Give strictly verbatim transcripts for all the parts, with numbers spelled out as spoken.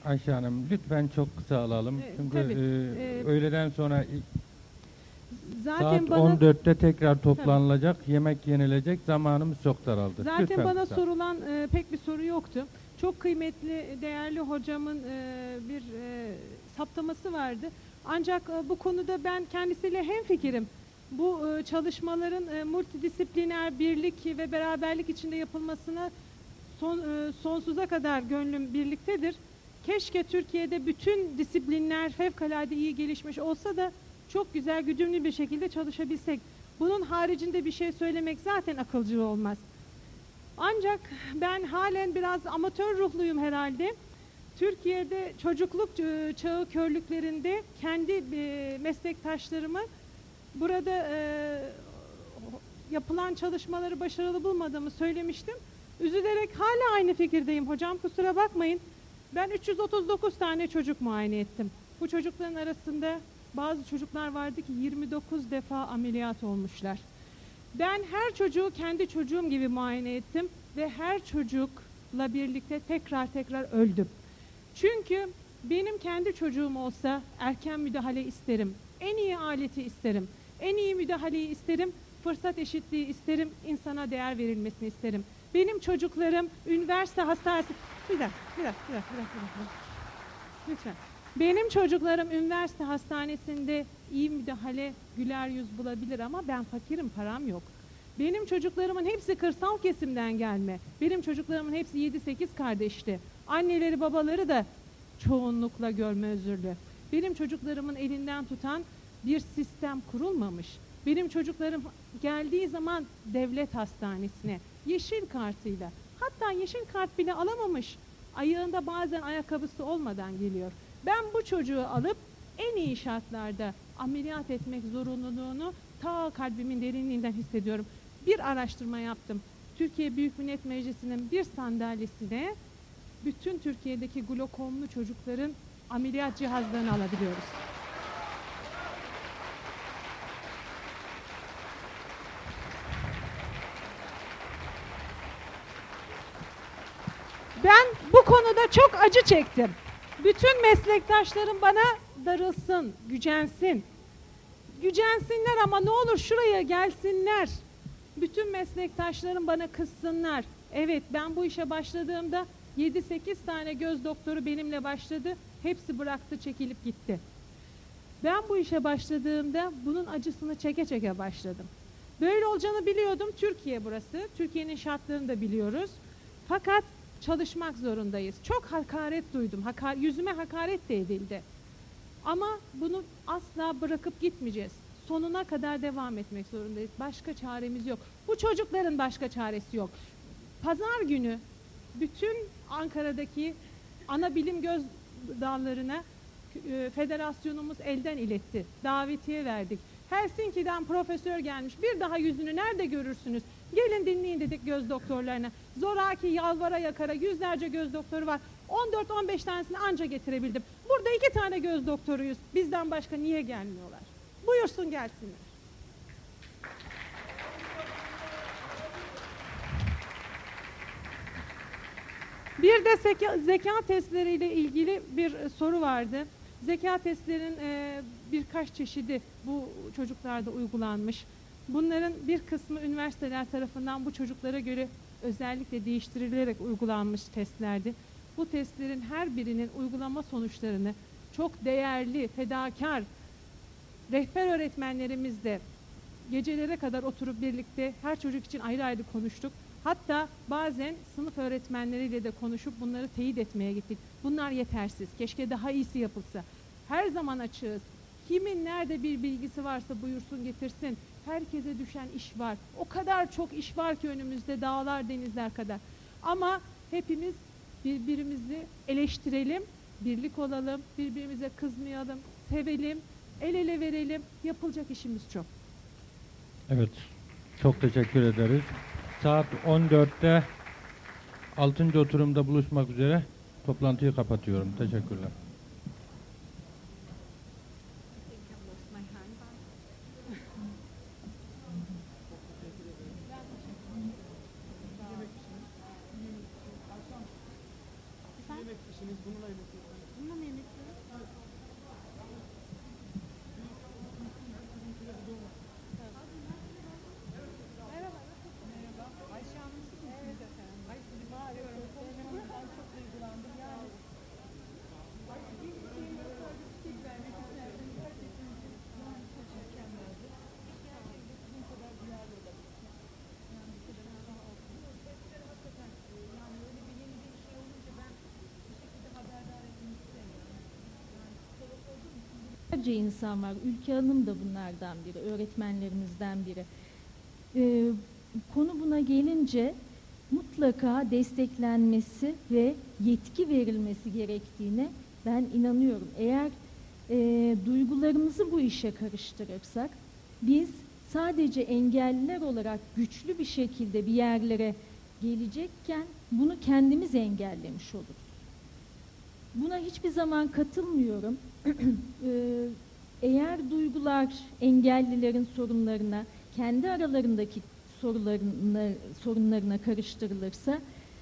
Ayşe Hanım lütfen çok kısa alalım. E, Çünkü tabii. e, E, öğleden sonra Zaten saat bana on dörtte tekrar toplanılacak, yemek yenilecek, zamanımız çok daraldı. zaten Lütfen bana kısa. sorulan e, pek bir soru yoktu. Çok kıymetli, değerli hocamın e, bir e, saptaması vardı. Ancak e, bu konuda ben kendisiyle hemfikirim. Bu e, çalışmaların e, multidisipliner birlik ve beraberlik içinde yapılmasına son e, sonsuza kadar gönlüm birliktedir. Keşke Türkiye'de bütün disiplinler fevkalade iyi gelişmiş olsa da çok güzel, güdümlü bir şekilde çalışabilsek. Bunun haricinde bir şey söylemek zaten akılcı olmaz. Ancak ben halen biraz amatör ruhluyum herhalde. Türkiye'de çocukluk e, çağı körlüklerinde kendi e, meslektaşlarımı burada e, yapılan çalışmaları başarılı bulmadığımı söylemiştim. Üzülerek hala aynı fikirdeyim hocam, kusura bakmayın. Ben üç yüz otuz dokuz tane çocuk muayene ettim. Bu çocukların arasında bazı çocuklar vardı ki yirmi dokuz defa ameliyat olmuşlar. Ben her çocuğu kendi çocuğum gibi muayene ettim ve her çocukla birlikte tekrar tekrar öldüm. Çünkü benim kendi çocuğum olsa erken müdahale isterim, en iyi aleti isterim, en iyi müdahaleyi isterim, fırsat eşitliği isterim, insana değer verilmesini isterim. Benim çocuklarım üniversite hastanesi... Bir dakika, bir dakika, bir dakika, bir dakika, bir dakika. Lütfen. Benim çocuklarım üniversite hastanesinde iyi müdahale, güler yüz bulabilir ama ben fakirim, param yok. Benim çocuklarımın hepsi kırsal kesimden gelme. Benim çocuklarımın hepsi yedi sekiz kardeşti. Anneleri babaları da çoğunlukla görme özürlü. Benim çocuklarımın elinden tutan bir sistem kurulmamış. Benim çocuklarım geldiği zaman devlet hastanesine yeşil kartıyla, hatta yeşil kart bile alamamış, ayağında bazen ayakkabısı olmadan geliyor. Ben bu çocuğu alıp en iyi şartlarda ameliyat etmek zorunluluğunu ta kalbimin derinliğinden hissediyorum. Bir araştırma yaptım. Türkiye Büyük Millet Meclisi'nin bir sandalyesine bütün Türkiye'deki glokomlu çocukların ameliyat cihazlarını alabiliyoruz. Ben bu konuda çok acı çektim. Bütün meslektaşlarım bana darılsın, gücensin. Gücensinler ama ne olur şuraya gelsinler. Bütün meslektaşlarım bana kızsınlar. Evet, ben bu işe başladığımda yedi sekiz tane göz doktoru benimle başladı. Hepsi bıraktı, çekilip gitti. Ben bu işe başladığımda bunun acısını çeke çeke başladım. Böyle olacağını biliyordum. Türkiye burası. Türkiye'nin şartlarını da biliyoruz. Fakat çalışmak zorundayız. Çok hakaret duydum. Hakar, yüzüme hakaret de edildi. Ama bunu asla bırakıp gitmeyeceğiz. Sonuna kadar devam etmek zorundayız. Başka çaremiz yok. Bu çocukların başka çaresi yok. Pazar günü bütün Ankara'daki ana bilim göz dallarına e, federasyonumuz elden iletti. Davetiye verdik. Helsinki'den profesör gelmiş. Bir daha yüzünü nerede görürsünüz? Gelin dinleyin dedik göz doktorlarına. Zoraki yalvara yakara yüzlerce göz doktoru var. on dört on beş tanesini anca getirebildim. Burada iki tane göz doktoruyuz. Bizden başka niye gelmiyorlar? Buyursun gelsinler. Bir de zeka, zeka testleriyle ilgili bir e, soru vardı. Zeka testlerin e, birkaç çeşidi bu çocuklarda uygulanmış. Bunların bir kısmı üniversiteler tarafından bu çocuklara göre özellikle değiştirilerek uygulanmış testlerdi. Bu testlerin her birinin uygulama sonuçlarını çok değerli, fedakar rehber öğretmenlerimizle gecelere kadar oturup birlikte her çocuk için ayrı ayrı konuştuk. Hatta bazen sınıf öğretmenleriyle de konuşup bunları teyit etmeye gittik. Bunlar yetersiz. Keşke daha iyisi yapılsa. Her zaman açığız. Kimin nerede bir bilgisi varsa buyursun getirsin. Herkese düşen iş var. O kadar çok iş var ki önümüzde dağlar denizler kadar. Ama hepimiz birbirimizi eleştirelim, birlik olalım, birbirimize kızmayalım, sevelim, el ele verelim. Yapılacak işimiz çok. Evet, çok teşekkür ederiz. Saat on dörtte altıncı oturumda buluşmak üzere. Toplantıyı kapatıyorum. Teşekkürler. Yemek işiniz bununla ilgili. Yüzlerce insan var. Ülke Hanım da bunlardan biri, öğretmenlerimizden biri. Ee, konu buna gelince mutlaka desteklenmesi ve yetki verilmesi gerektiğine ben inanıyorum. Eğer e, duygularımızı bu işe karıştırırsak, biz sadece engelliler olarak güçlü bir şekilde bir yerlere gelecekken bunu kendimiz engellemiş oluruz. Buna hiçbir zaman katılmıyorum. Ee, eğer duygular engellilerin sorunlarına, kendi aralarındaki sorularına, sorunlarına karıştırılırsa,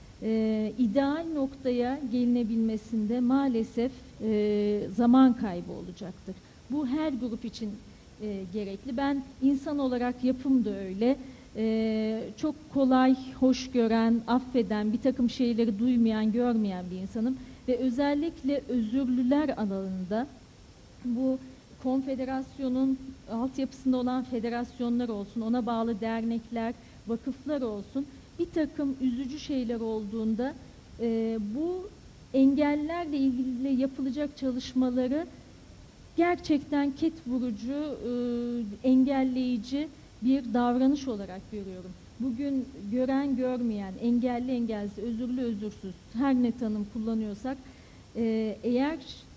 e, ideal noktaya gelinebilmesinde maalesef e, zaman kaybı olacaktır. Bu her grup için e, gerekli. Ben insan olarak yapım da öyle. E, çok kolay, hoş gören, affeden, bir takım şeyleri duymayan, görmeyen bir insanım. Ve özellikle özürlüler alanında bu konfederasyonun altyapısında olan federasyonlar olsun, ona bağlı dernekler, vakıflar olsun, bir takım üzücü şeyler olduğunda e, bu engellerle ilgili yapılacak çalışmaları gerçekten ket vurucu, e, engelleyici bir davranış olarak görüyorum. Bugün gören görmeyen, engelli engelsiz, özürlü özürsüz her ne tanım kullanıyorsak, e, eğer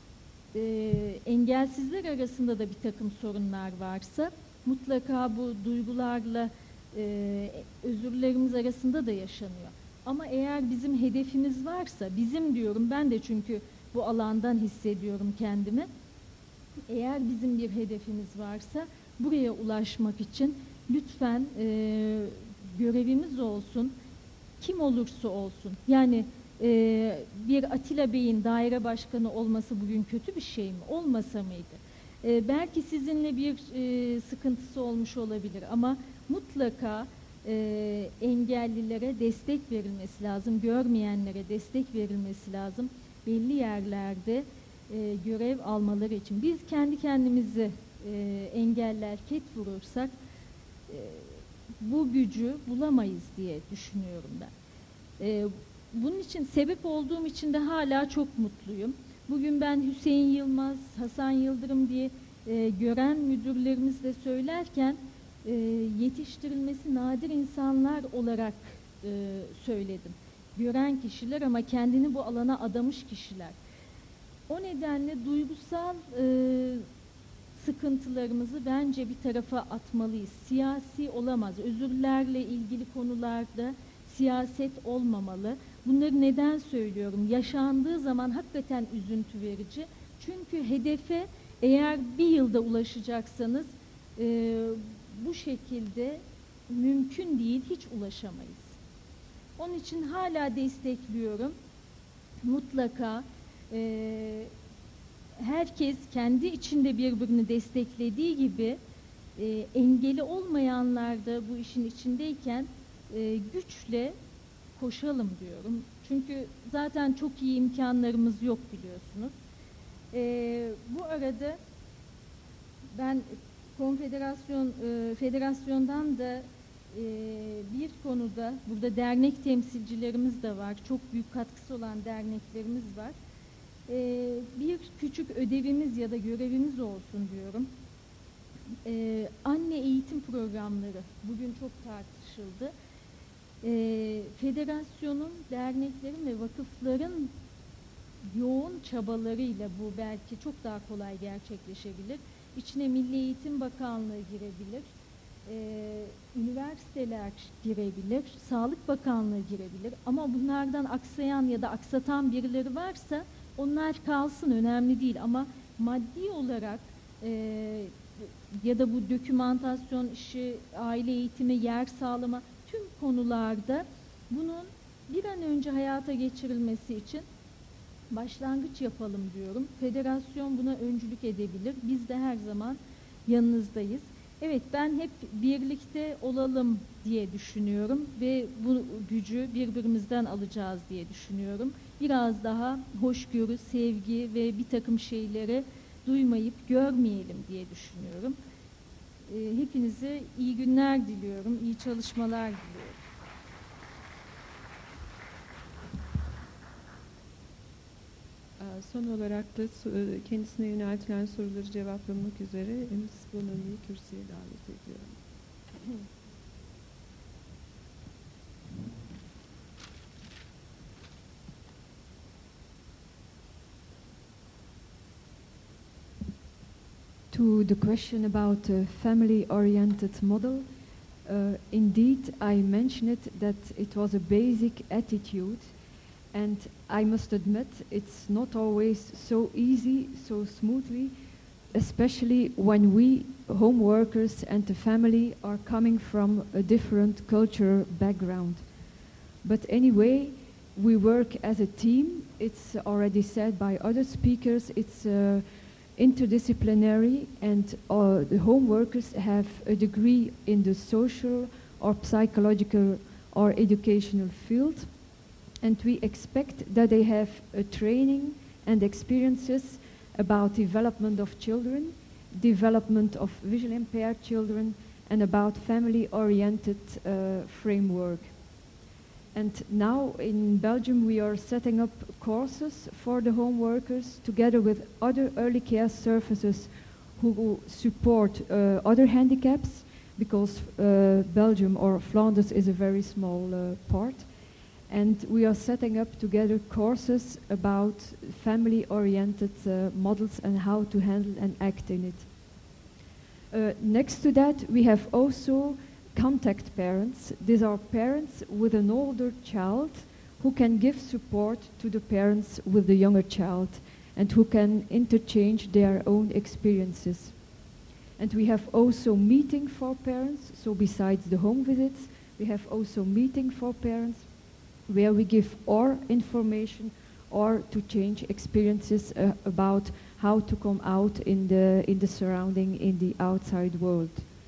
e, engelsizler arasında da bir takım sorunlar varsa mutlaka bu duygularla e, özürlerimiz arasında da yaşanıyor. Ama eğer bizim hedefimiz varsa, bizim diyorum ben de çünkü bu alandan hissediyorum kendimi. Eğer bizim bir hedefimiz varsa buraya ulaşmak için lütfen e, görevimiz olsun, kim olursa olsun. Yani e, bir Atilla Bey'in daire başkanı olması bugün kötü bir şey mi? Olmasa mıydı? E, belki sizinle bir e, sıkıntısı olmuş olabilir ama mutlaka e, engellilere destek verilmesi lazım, görmeyenlere destek verilmesi lazım. Belli yerlerde e, görev almaları için. Biz kendi kendimizi e, engeller, ket vurursak e, bu gücü bulamayız diye düşünüyorum ben. Ee, bunun için sebep olduğum için de hala çok mutluyum. Bugün ben Hüseyin Yılmaz, Hasan Yıldırım diye e, gören müdürlerimizle söylerken e, yetiştirilmesi nadir insanlar olarak e, söyledim. Gören kişiler ama kendini bu alana adamış kişiler. O nedenle duygusal e, sıkıntılarımızı bence bir tarafa atmalıyız. Siyasi olamaz. Özürlerle ilgili konularda siyaset olmamalı. Bunları neden söylüyorum? Yaşandığı zaman hakikaten üzüntü verici. Çünkü hedefe eğer bir yılda ulaşacaksanız e, bu şekilde mümkün değil, hiç ulaşamayız. Onun için hala destekliyorum. Mutlaka e, herkes kendi içinde birbirini desteklediği gibi e, engeli olmayanlar da bu işin içindeyken e, güçle koşalım diyorum. Çünkü zaten çok iyi imkanlarımız yok biliyorsunuz. E, bu arada ben konfederasyon, e, federasyondan da e, bir konuda, burada dernek temsilcilerimiz de var. Çok büyük katkısı olan derneklerimiz var. Ee, bir küçük ödevimiz ya da görevimiz olsun diyorum. Ee, anne eğitim programları bugün çok tartışıldı. Ee, federasyonun, derneklerin ve vakıfların yoğun çabalarıyla bu belki çok daha kolay gerçekleşebilir. İçine Milli Eğitim Bakanlığı girebilir, ee, üniversiteler girebilir, Sağlık Bakanlığı girebilir. Ama bunlardan aksayan ya da aksatan birileri varsa onlar kalsın, önemli değil ama maddi olarak e, ya da bu dokümantasyon işi, aile eğitimi, yer sağlama tüm konularda bunun bir an önce hayata geçirilmesi için başlangıç yapalım diyorum. Federasyon buna öncülük edebilir. Biz de her zaman yanınızdayız. Evet, ben hep birlikte olalım diye düşünüyorum ve bu gücü birbirimizden alacağız diye düşünüyorum. Biraz daha hoşgörü, sevgi ve bir takım şeyleri duymayıp görmeyelim diye düşünüyorum. E, hepinize iyi günler diliyorum, iyi çalışmalar diliyorum. Ee, Son olarak da kendisine yöneltilen soruları cevaplamak üzere Miz Bonomi'yi kürsüye davet ediyorum. To the question about a family-oriented model, uh, indeed I mentioned it that it was a basic attitude, and I must admit it's not always so easy, so smoothly, especially when we home workers and the family are coming from a different cultural background. But anyway, we work as a team. It's already said by other speakers, it's uh, interdisciplinary, and uh, the home workers have a degree in the social or psychological or educational field, and we expect that they have a training and experiences about development of children, development of visually impaired children, and about family-oriented uh, framework. And now in Belgium we are setting up courses for the home workers together with other early care services who support uh, other handicaps, because uh, Belgium or Flanders is a very small uh, part. And we are setting up together courses about family-oriented uh, models and how to handle and act in it. Uh, next to that, we have also contact parents. These are parents with an older child who can give support to the parents with the younger child and who can interchange their own experiences. And we have also meeting for parents, so besides the home visits, we have also meeting for parents where we give our information or to change experiences uh, about how to come out in the, in the surrounding, in the outside world.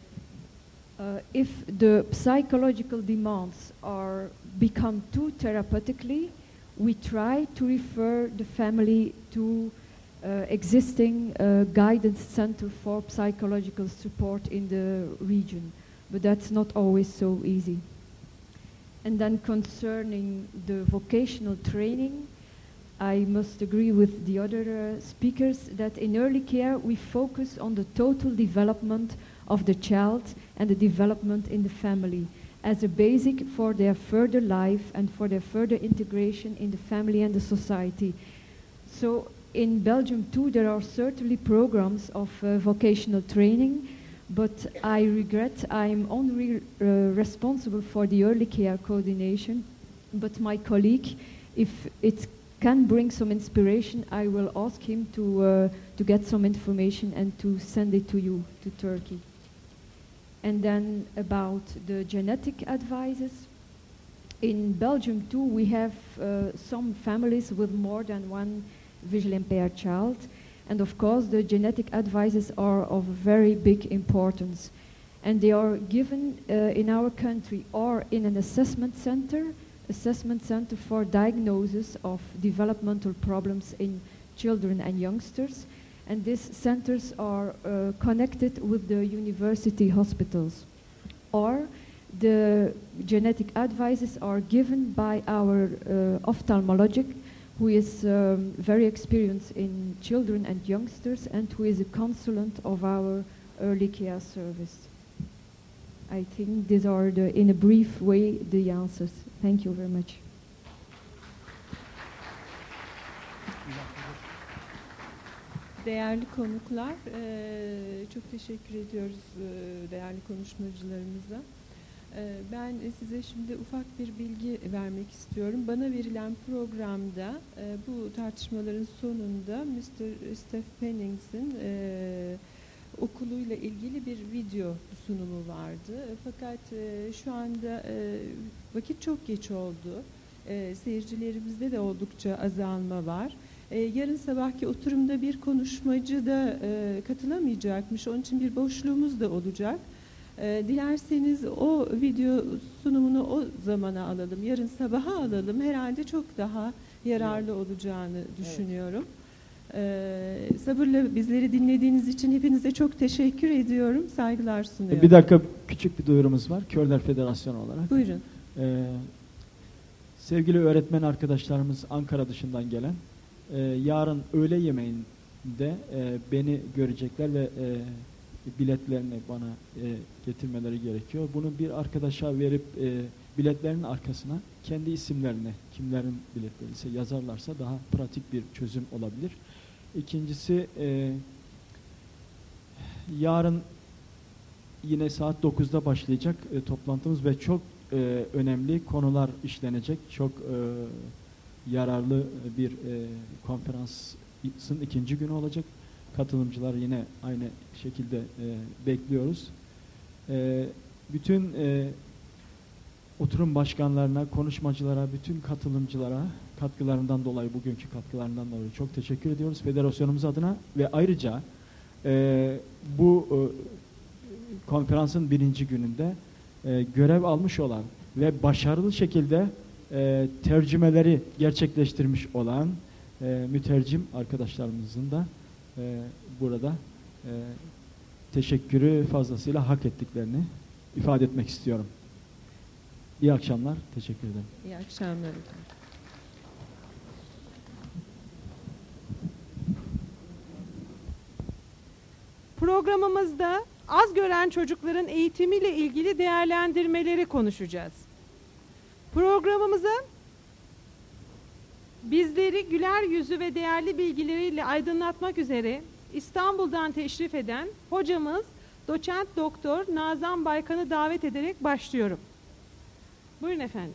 Uh, if the psychological demands are become too therapeutically, we try to refer the family to uh, existing uh, guidance center for psychological support in the region, but that's not always so easy. And then concerning the vocational training, I must agree with the other uh, speakers that in early care we focus on the total development of the child and the development in the family as a basic for their further life and for their further integration in the family and the society. So in Belgium too there are certainly programs of uh, vocational training, but I regret I'm only uh, responsible for the early care coordination, but my colleague, if it can bring some inspiration, I will ask him to, uh, to get some information and to send it to you, to Turkey. And then about the genetic advices. In Belgium too, we have uh, some families with more than one visually impaired child. And of course, the genetic advices are of very big importance. And they are given uh, in our country or in an assessment center, assessment center for diagnosis of developmental problems in children and youngsters. And these centers are uh, connected with the university hospitals. Or the genetic advices are given by our uh, ophthalmologist, who is um, very experienced in children and youngsters and who is a consultant of our early care service. I think these are, the, in a brief way, the answers. Thank you very much. Değerli konuklar, e, çok teşekkür ediyoruz e, değerli konuşmacılarımıza. E, ben size şimdi ufak bir bilgi vermek istiyorum. Bana verilen programda e, bu tartışmaların sonunda mister Steph Pennings'in e, okuluyla ilgili bir video sunumu vardı. E, fakat e, şu anda e, vakit çok geç oldu. E, seyircilerimizde de oldukça azalma var. Ee, yarın sabahki oturumda bir konuşmacı da e, katılamayacakmış. Onun için bir boşluğumuz da olacak. E, dilerseniz o video sunumunu o zamana alalım. Yarın sabaha alalım. Herhalde çok daha yararlı olacağını düşünüyorum. Evet. E, sabırla bizleri dinlediğiniz için hepinize çok teşekkür ediyorum. Saygılar sunuyorum. Bir dakika, küçük bir duyurumuz var. Körler Federasyonu olarak. Buyurun. Ee, sevgili öğretmen arkadaşlarımız Ankara dışından gelen E, yarın öğle yemeğinde e, beni görecekler ve e, biletlerini bana e, getirmeleri gerekiyor. Bunu bir arkadaşa verip e, biletlerin arkasına kendi isimlerini, kimlerin biletleri ise yazarlarsa daha pratik bir çözüm olabilir. İkincisi, e, yarın yine saat dokuzda başlayacak e, toplantımız ve çok e, önemli konular işlenecek. Çok e, yararlı bir e, konferansın ikinci günü olacak. Katılımcılar yine aynı şekilde e, bekliyoruz. E, bütün e, oturum başkanlarına, konuşmacılara, bütün katılımcılara katkılarından dolayı, bugünkü katkılarından dolayı çok teşekkür ediyoruz federasyonumuz adına ve ayrıca e, bu e, konferansın birinci gününde e, görev almış olan ve başarılı şekilde e, tercümeleri gerçekleştirmiş olan e, mütercim arkadaşlarımızın da e, burada e, teşekkürü fazlasıyla hak ettiklerini ifade etmek istiyorum. İyi akşamlar, teşekkür ederim. İyi akşamlar. Programımızda az gören çocukların eğitimiyle ilgili değerlendirmeleri konuşacağız. Programımıza bizleri güler yüzü ve değerli bilgileriyle aydınlatmak üzere İstanbul'dan teşrif eden hocamız Doçent Doktor Nazan Baykan'ı davet ederek başlıyorum. Buyurun efendim.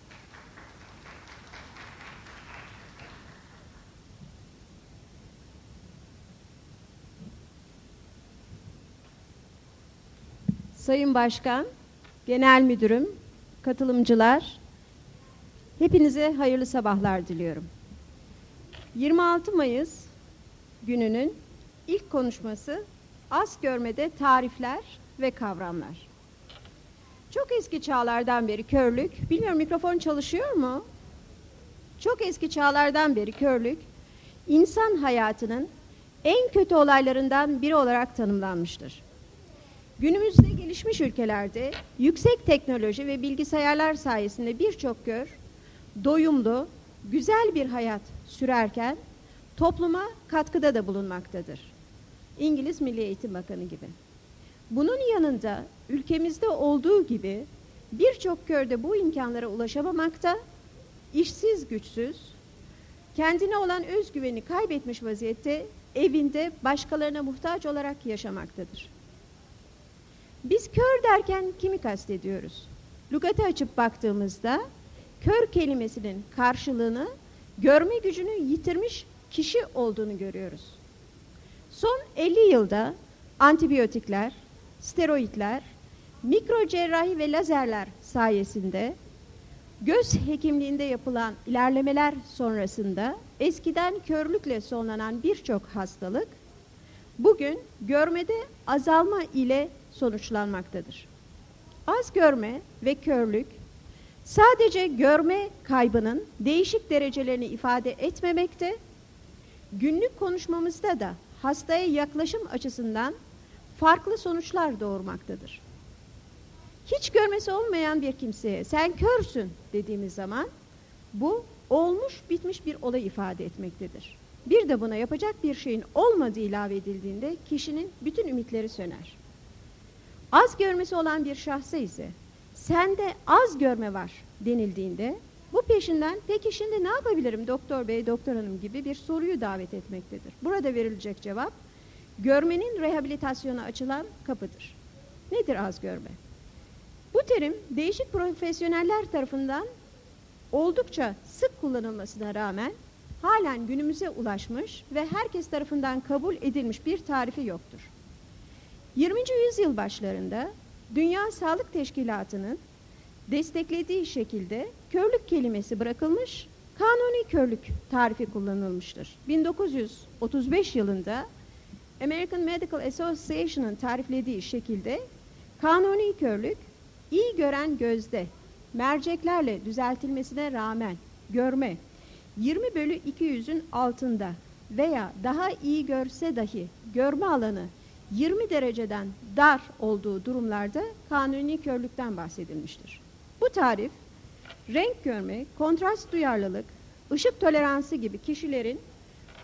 Sayın Başkan, Genel Müdürüm, katılımcılar, hepinize hayırlı sabahlar diliyorum. yirmi altı Mayıs gününün ilk konuşması az görmede tarifler ve kavramlar. Çok eski çağlardan beri körlük, bilmiyorum mikrofon çalışıyor mu? Çok eski çağlardan beri körlük, insan hayatının en kötü olaylarından biri olarak tanımlanmıştır. Günümüzde gelişmiş ülkelerde yüksek teknoloji ve bilgisayarlar sayesinde birçok kör, doyumlu, güzel bir hayat sürerken topluma katkıda da bulunmaktadır. İngiliz Milli Eğitim Bakanı gibi. Bunun yanında ülkemizde olduğu gibi birçok kör de bu imkanlara ulaşamamakta, işsiz güçsüz, kendine olan özgüveni kaybetmiş vaziyette evinde başkalarına muhtaç olarak yaşamaktadır. Biz kör derken kimi kastediyoruz? Lügatı açıp baktığımızda kör kelimesinin karşılığını görme gücünü yitirmiş kişi olduğunu görüyoruz. Son elli yılda antibiyotikler, steroidler, mikrocerrahi ve lazerler sayesinde göz hekimliğinde yapılan ilerlemeler sonrasında eskiden körlükle sonlanan birçok hastalık bugün görmede azalma ile sonuçlanmaktadır. Az görme ve körlük sadece görme kaybının değişik derecelerini ifade etmemekte, günlük konuşmamızda da hastaya yaklaşım açısından farklı sonuçlar doğurmaktadır. Hiç görmesi olmayan bir kimseye sen körsün dediğimiz zaman bu olmuş bitmiş bir olay ifade etmektedir. Bir de buna yapacak bir şeyin olmadığı ilave edildiğinde kişinin bütün ümitleri söner. Az görmesi olan bir şahsa ise sende az görme var denildiğinde bu peşinden peki şimdi ne yapabilirim doktor bey, doktor hanım gibi bir soruyu davet etmektedir. Burada verilecek cevap görmenin rehabilitasyona açılan kapıdır. Nedir az görme? Bu terim değişik profesyoneller tarafından oldukça sık kullanılmasına rağmen halen günümüze ulaşmış ve herkes tarafından kabul edilmiş bir tarifi yoktur. yirminci yüzyıl başlarında Dünya Sağlık Teşkilatı'nın desteklediği şekilde körlük kelimesi bırakılmış, kanuni körlük tarifi kullanılmıştır. bin dokuz yüz otuz beş yılında American Medical Association'ın tariflediği şekilde kanuni körlük, iyi gören gözde merceklerle düzeltilmesine rağmen görme yirmi bölü iki yüzün altında veya daha iyi görse dahi görme alanı yirmi dereceden dar olduğu durumlarda kanuni körlükten bahsedilmiştir. Bu tarif renk görme, kontrast duyarlılık, ışık toleransı gibi kişilerin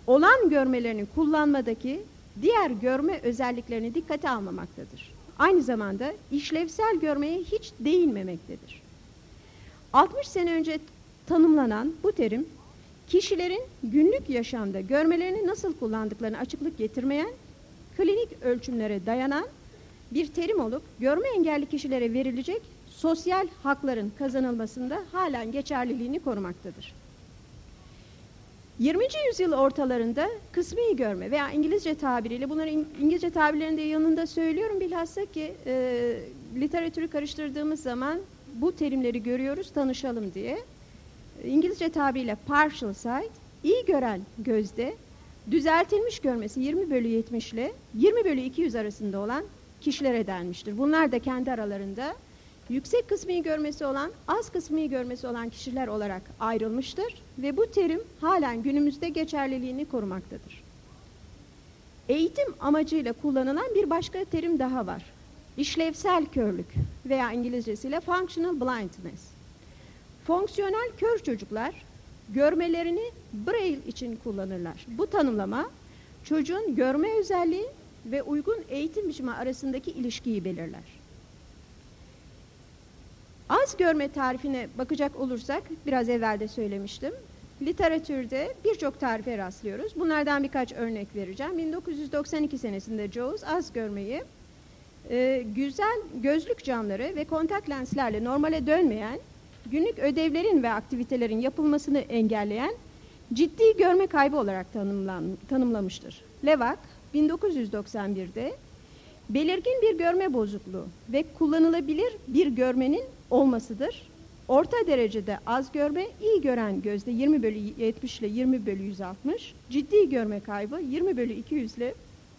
olan görmelerini kullanmadaki diğer görme özelliklerini dikkate almamaktadır. Aynı zamanda işlevsel görmeye hiç değinmemektedir. altmış sene önce tanımlanan bu terim, kişilerin günlük yaşamda görmelerini nasıl kullandıklarını açıklık getirmeyen, klinik ölçümlere dayanan bir terim olup, görme engelli kişilere verilecek sosyal hakların kazanılmasında halen geçerliliğini korumaktadır. yirminci yüzyıl ortalarında kısmi görme veya İngilizce tabiriyle, bunları İngilizce tabirlerinde yanında söylüyorum bilhassa ki e, literatürü karıştırdığımız zaman bu terimleri görüyoruz, tanışalım diye. İngilizce tabiriyle partial sight, iyi gören gözde düzeltilmiş görmesi yirmi bölü yetmiş ile yirmi bölü iki yüz arasında olan kişilere denmiştir. Bunlar da kendi aralarında yüksek kısmi görmesi olan, az kısmi görmesi olan kişiler olarak ayrılmıştır ve bu terim halen günümüzde geçerliliğini korumaktadır. Eğitim amacıyla kullanılan bir başka terim daha var. İşlevsel körlük veya İngilizcesiyle functional blindness. Fonksiyonel kör çocuklar görmelerini Braille için kullanırlar. Bu tanımlama çocuğun görme özelliği ve uygun eğitim biçimi arasındaki ilişkiyi belirler. Az görme tarifine bakacak olursak, biraz evvel de söylemiştim, literatürde birçok tarife rastlıyoruz. Bunlardan birkaç örnek vereceğim. bin dokuz yüz doksan iki senesinde Jaws az görmeyi e, güzel gözlük camları ve kontak lenslerle normale dönmeyen, günlük ödevlerin ve aktivitelerin yapılmasını engelleyen ciddi görme kaybı olarak tanımlan, tanımlamıştır. Levack bin dokuz yüz doksan birde belirgin bir görme bozukluğu ve kullanılabilir bir görmenin olmasıdır. Orta derecede az görme, iyi gören gözde yirmi bölü yetmiş ile yirmi bölü yüz altmış, ciddi görme kaybı yirmi bölü iki yüz ile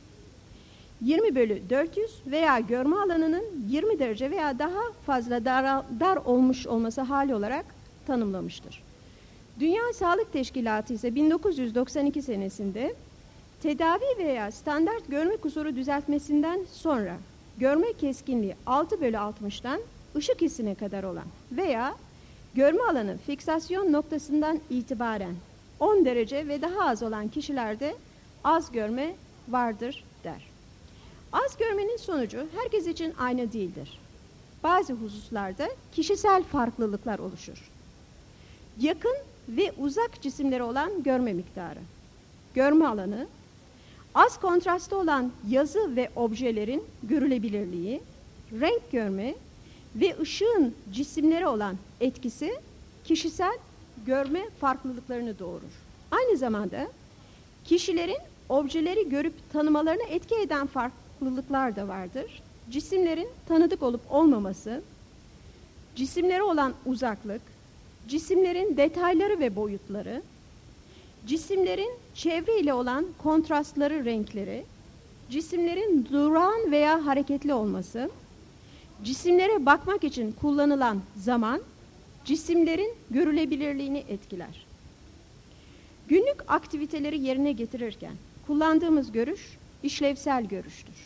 yirmi bölü dört yüz veya görme alanının yirmi derece veya daha fazla dar, dar olmuş olması hali olarak tanımlamıştır. Dünya Sağlık Teşkilatı ise bin dokuz yüz doksan iki senesinde tedavi veya standart görme kusuru düzeltmesinden sonra görme keskinliği altı bölü altmıştan ışık hissine kadar olan veya görme alanı fiksasyon noktasından itibaren on derece ve daha az olan kişilerde az görme vardır der. Az görmenin sonucu herkes için aynı değildir. Bazı hususlarda kişisel farklılıklar oluşur. Yakın ve uzak cisimlere olan görme miktarı, görme alanı, az kontrastlı olan yazı ve objelerin görülebilirliği, renk görme ve ışığın cisimlere olan etkisi kişisel görme farklılıklarını doğurur. Aynı zamanda kişilerin objeleri görüp tanımalarına etki eden farklılıklar da vardır. Cisimlerin tanıdık olup olmaması, cisimlere olan uzaklık, cisimlerin detayları ve boyutları, cisimlerin çevre ile olan kontrastları, renkleri, cisimlerin durağan veya hareketli olması, cisimlere bakmak için kullanılan zaman, cisimlerin görülebilirliğini etkiler. Günlük aktiviteleri yerine getirirken kullandığımız görüş, işlevsel görüştür.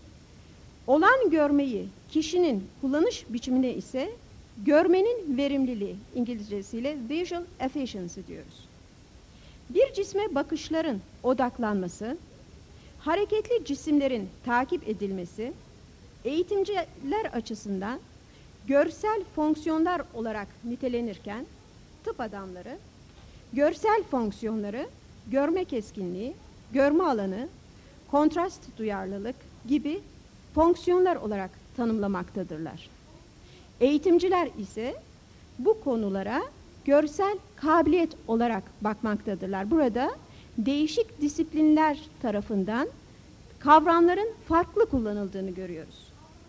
Olan görmeyi kişinin kullanış biçimine ise görmenin verimliliği, İngilizcesiyle visual efficiency diyoruz. Bir cisme bakışların odaklanması, hareketli cisimlerin takip edilmesi, eğitimciler açısından görsel fonksiyonlar olarak nitelenirken, tıp adamları, görsel fonksiyonları, görme keskinliği, görme alanı, kontrast duyarlılık gibi fonksiyonlar olarak tanımlamaktadırlar. Eğitimciler ise bu konulara görsel kabiliyet olarak bakmaktadırlar. Burada değişik disiplinler tarafından kavramların farklı kullanıldığını görüyoruz.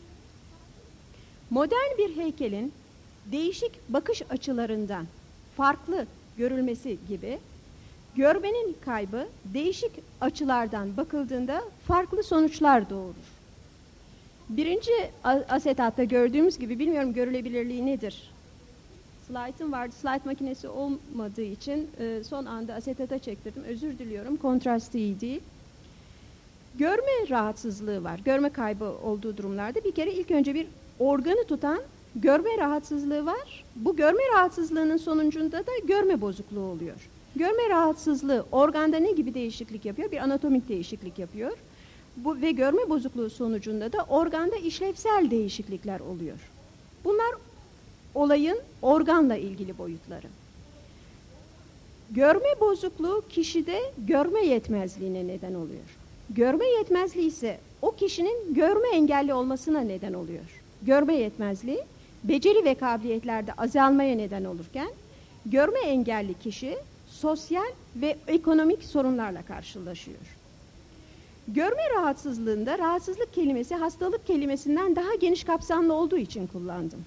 Modern bir heykelin değişik bakış açılarından farklı görülmesi gibi görmenin kaybı değişik açılardan bakıldığında farklı sonuçlar doğurur. Birinci asetatta gördüğümüz gibi, bilmiyorum görülebilirliği nedir? Slide'ım vardı, slide makinesi olmadığı için son anda asetata çektirdim. Özür diliyorum, kontrastı iyi değil. Görme rahatsızlığı var. Görme kaybı olduğu durumlarda bir kere ilk önce bir organı tutan görme rahatsızlığı var. Bu görme rahatsızlığının sonucunda da görme bozukluğu oluyor. Görme rahatsızlığı organda ne gibi değişiklik yapıyor? Bir anatomik değişiklik yapıyor. Bu ve görme bozukluğu sonucunda da organda işlevsel değişiklikler oluyor. Bunlar olayın organla ilgili boyutları. Görme bozukluğu kişide görme yetmezliğine neden oluyor. Görme yetmezliği ise o kişinin görme engelli olmasına neden oluyor. Görme yetmezliği beceri ve kabiliyetlerde azalmaya neden olurken görme engelli kişi sosyal ve ekonomik sorunlarla karşılaşıyor. Görme rahatsızlığında rahatsızlık kelimesi hastalık kelimesinden daha geniş kapsamlı olduğu için kullandım.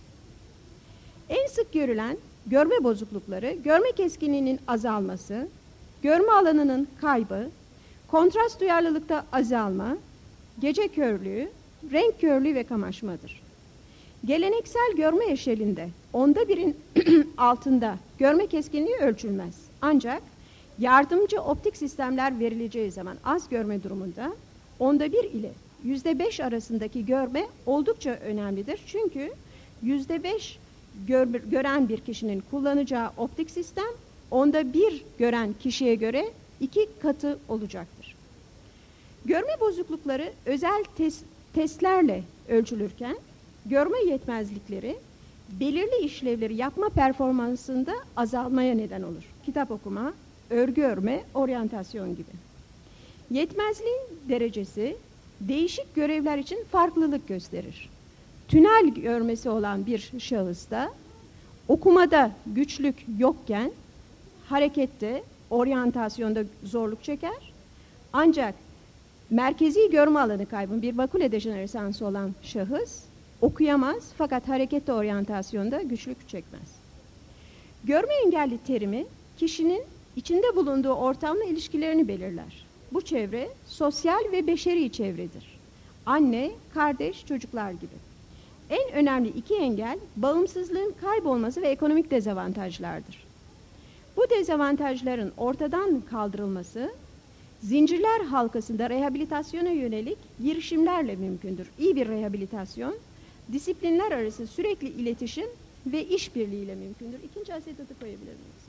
En sık görülen görme bozuklukları, görme keskinliğinin azalması, görme alanının kaybı, kontrast duyarlılıkta azalma, gece körlüğü, renk körlüğü ve kamaşmadır. Geleneksel görme eşelinde onda birin altında görme keskinliği ölçülmez. Ancak yardımcı optik sistemler verileceği zaman az görme durumunda onda bir ile yüzde beş arasındaki görme oldukça önemlidir. Çünkü yüzde beş gör, gören bir kişinin kullanacağı optik sistem onda bir gören kişiye göre iki katı olacaktır. Görme bozuklukları özel tes, testlerle ölçülürken görme yetmezlikleri belirli işlevleri yapma performansında azalmaya neden olur. Kitap okuma, örgü örme, oryantasyon gibi. Yetmezliğin derecesi değişik görevler için farklılık gösterir. Tünel görmesi olan bir şahısta okumada güçlük yokken harekette, oryantasyonda zorluk çeker. Ancak merkezi görme alanı kaybı bir makule dejeneresansı olan şahıs okuyamaz fakat harekette, oryantasyonda güçlük çekmez. Görme engelli terimi kişinin içinde bulunduğu ortamla ilişkilerini belirler. Bu çevre sosyal ve beşeri çevredir. Anne, kardeş, çocuklar gibi. En önemli iki engel bağımsızlığın kaybolması ve ekonomik dezavantajlardır. Bu dezavantajların ortadan kaldırılması zincirler halkasında rehabilitasyona yönelik girişimlerle mümkündür. İyi bir rehabilitasyon, disiplinler arası sürekli iletişim ve işbirliğiyle mümkündür. İkinci asetatı koyabilir miyiz?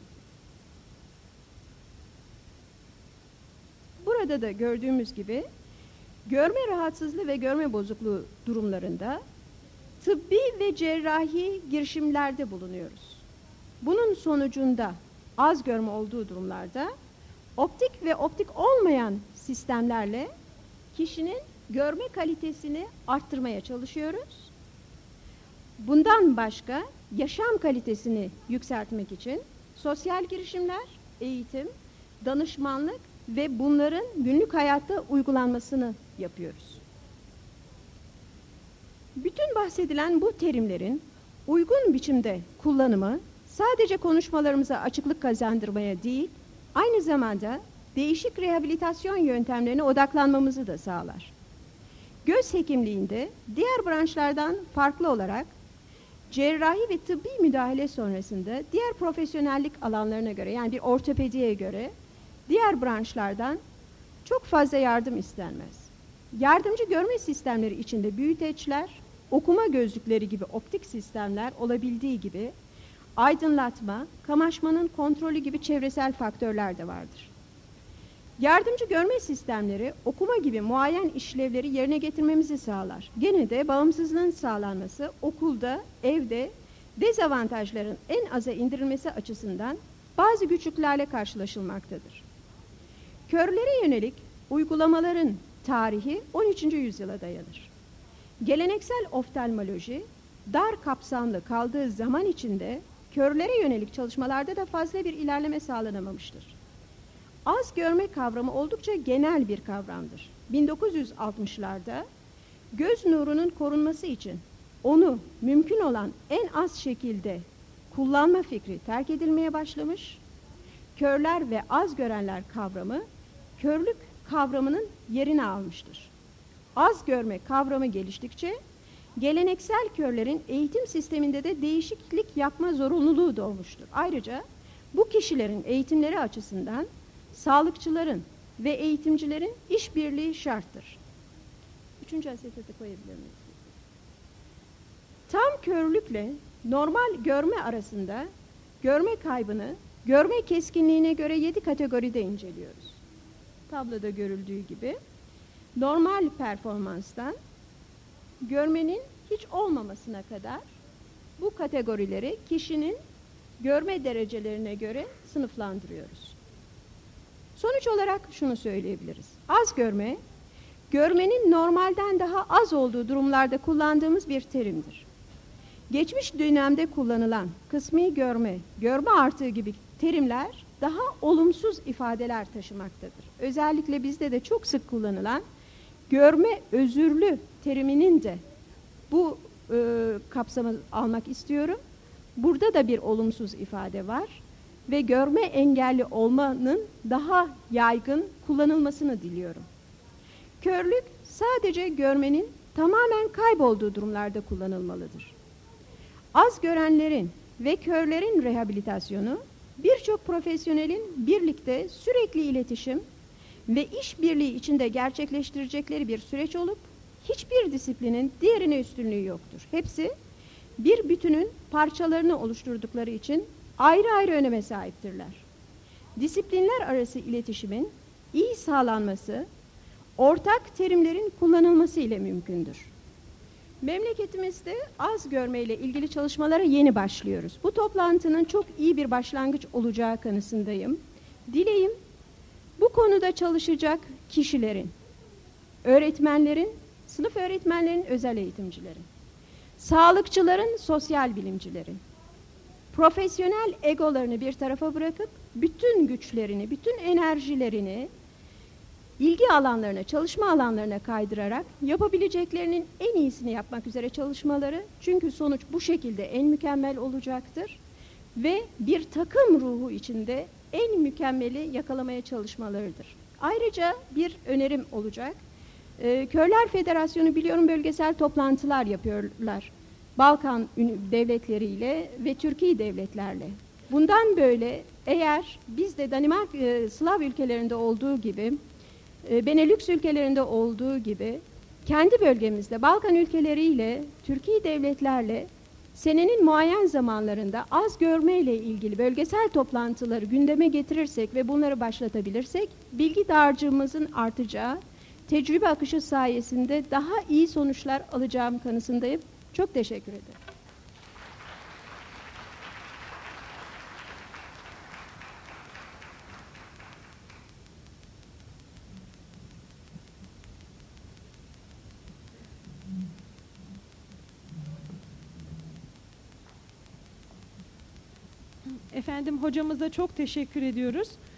Burada da gördüğümüz gibi görme rahatsızlığı ve görme bozukluğu durumlarında tıbbi ve cerrahi girişimlerde bulunuyoruz. Bunun sonucunda az görme olduğu durumlarda optik ve optik olmayan sistemlerle kişinin görme kalitesini arttırmaya çalışıyoruz. Bundan başka yaşam kalitesini yükseltmek için sosyal girişimler, eğitim, danışmanlık ve bunların günlük hayatta uygulanmasını yapıyoruz. Bütün bahsedilen bu terimlerin uygun biçimde kullanımı sadece konuşmalarımıza açıklık kazandırmaya değil, aynı zamanda değişik rehabilitasyon yöntemlerine odaklanmamızı da sağlar. Göz hekimliğinde diğer branşlardan farklı olarak cerrahi ve tıbbi müdahale sonrasında diğer profesyonellik alanlarına göre, yani bir ortopediye göre diğer branşlardan çok fazla yardım istenmez. Yardımcı görme sistemleri içinde büyüteçler, okuma gözlükleri gibi optik sistemler olabildiği gibi aydınlatma, kamaşmanın kontrolü gibi çevresel faktörler de vardır. Yardımcı görme sistemleri okuma gibi muayyen işlevleri yerine getirmemizi sağlar. Gene de bağımsızlığın sağlanması okulda, evde dezavantajların en aza indirilmesi açısından bazı güçlüklerle karşılaşılmaktadır. Körlere yönelik uygulamaların tarihi on üçüncü yüzyıla dayanır. Geleneksel oftalmoloji dar kapsamlı kaldığı zaman içinde körlere yönelik çalışmalarda da fazla bir ilerleme sağlanamamıştır. Az görme kavramı oldukça genel bir kavramdır. bin dokuz yüz altmışlarda göz nurunun korunması için onu mümkün olan en az şekilde kullanma fikri terk edilmeye başlamış, körler ve az görenler kavramı körlük kavramının yerini almıştır. Az görme kavramı geliştikçe geleneksel körlerin eğitim sisteminde de değişiklik yapma zorunluluğu doğmuştur. Ayrıca bu kişilerin eğitimleri açısından sağlıkçıların ve eğitimcilerin işbirliği şarttır. Üçüncü asetatı koyabilir miyiz? Tam körlükle normal görme arasında görme kaybını Görme keskinliğine göre yedi kategoride inceliyoruz. Tabloda görüldüğü gibi normal performanstan görmenin hiç olmamasına kadar bu kategorileri kişinin görme derecelerine göre sınıflandırıyoruz. Sonuç olarak şunu söyleyebiliriz. Az görme, görmenin normalden daha az olduğu durumlarda kullandığımız bir terimdir. Geçmiş dönemde kullanılan kısmi görme, görme artığı gibi terimler daha olumsuz ifadeler taşımaktadır. Özellikle bizde de çok sık kullanılan görme özürlü teriminin de bu e, kapsamı almak istiyorum. Burada da bir olumsuz ifade var ve görme engelli olmanın daha yaygın kullanılmasını diliyorum. Körlük sadece görmenin tamamen kaybolduğu durumlarda kullanılmalıdır. Az görenlerin ve körlerin rehabilitasyonu birçok profesyonelin birlikte sürekli iletişim ve işbirliği içinde gerçekleştirecekleri bir süreç olup hiçbir disiplinin diğerine üstünlüğü yoktur. Hepsi bir bütünün parçalarını oluşturdukları için ayrı ayrı öneme sahiptirler. Disiplinler arası iletişimin iyi sağlanması, ortak terimlerin kullanılması ile mümkündür. Memleketimizde az görmeyle ilgili çalışmalara yeni başlıyoruz. Bu toplantının çok iyi bir başlangıç olacağı kanısındayım. Dileğim bu konuda çalışacak kişilerin, öğretmenlerin, sınıf öğretmenlerin, özel eğitimcilerin, sağlıkçıların, sosyal bilimcilerin, profesyonel egolarını bir tarafa bırakıp bütün güçlerini, bütün enerjilerini ilgi alanlarına, çalışma alanlarına kaydırarak yapabileceklerinin en iyisini yapmak üzere çalışmaları, çünkü sonuç bu şekilde en mükemmel olacaktır ve bir takım ruhu içinde en mükemmeli yakalamaya çalışmalarıdır. Ayrıca bir önerim olacak. Ee, Körler Federasyonu biliyorum bölgesel toplantılar yapıyorlar. Balkan devletleriyle ve Türkiye devletlerle. Bundan böyle eğer biz de Danimarka, e, Slav ülkelerinde olduğu gibi, e, Benelux ülkelerinde olduğu gibi kendi bölgemizde Balkan ülkeleriyle, Türkiye devletlerle senenin muayyen zamanlarında az görmeyle ilgili bölgesel toplantıları gündeme getirirsek ve bunları başlatabilirsek bilgi dağarcığımızın artacağı, tecrübe akışı sayesinde daha iyi sonuçlar alacağım kanısındayım. Çok teşekkür ederim. Efendim hocamıza çok teşekkür ediyoruz.